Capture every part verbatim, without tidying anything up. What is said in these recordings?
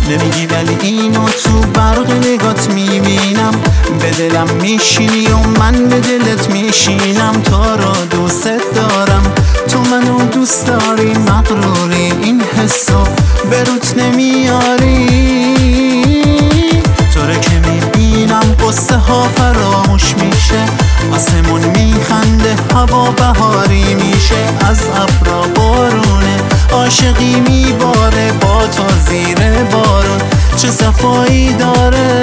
نمیگی ولی اینو تو برق نگات میبینم. به دلم میشینی و من به دلت میشینم. تو رو دوست دارم، تو منو دوست داری، مغروری این حسو به روت نمیاری. تو رو که میبینم قصه ها فراموش میشه، آسمون میخنده، هوا بهاری میشه، از ابرا بارونه، عاشقی میباره با تو زیر بارون، چه صفایی داره.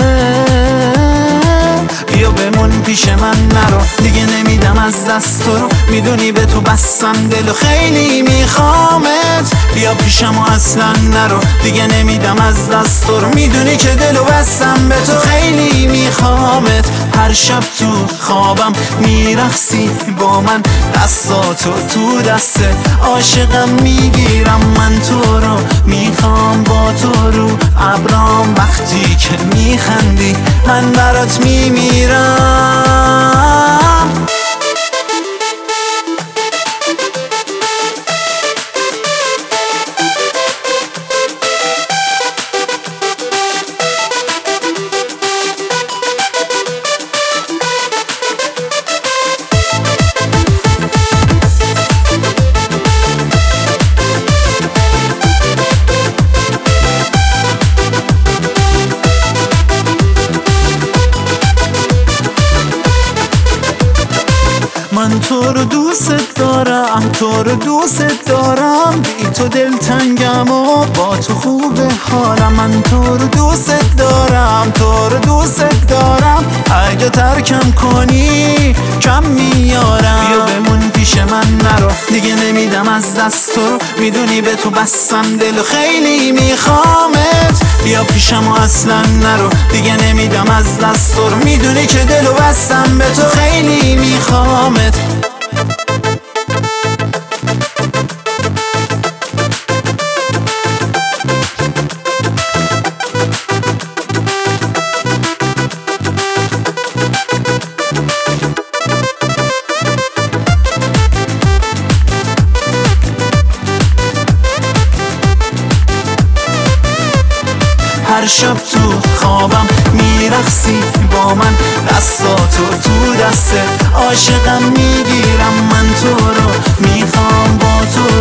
بیا بمون پیش من نرو، دیگه نمیدم از دست تو رو، میدونی به تو بستم دل و خیلی میخوامت. بیا پیشم و اصلا نرو، دیگه نمیدم از دست تو رو، میدونی که دل و بستم به تو خیلی میخوامت. هر شب تو خوابم میرقصی با من، دستاتو تو دسته عاشقم میگیرم. من تو رو میخوام با تو رو ابرام، وقتی که میخندی من برات میمیرم. من تو رو دوست دارم، تو رو دوست دارم، بی تو دل تنگم و با تو خوبه حالم. من تو رو دوست دارم، تو رو دوست دارم، اگه ترکم کنی کم میارم. بیا بمون پیش من نرو، دیگه نمیدم از دست تو رو، میدونی به تو بستم دل و خیلی میخوامت. بیا پیشم و اصلا نرو، دیگه نمیدم از دست تو رو، میدونی که دل و بستم به تو خیلی میخوامت. هر شب تو خوابم میرقصی با من، دستاتو تو دسته عاشقم میگیرم. من تو رو میخوام با تو